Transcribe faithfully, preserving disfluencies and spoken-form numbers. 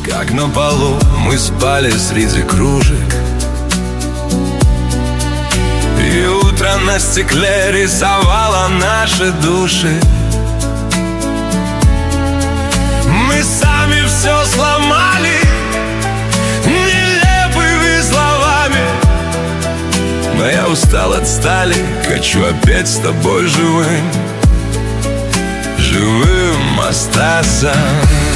как на полу мы спали среди кружек, и утро на стекле рисовало наши души. Мы сами все сломали нелепыми словами, но я устал от стали, хочу опять с тобой живым, живым остаться.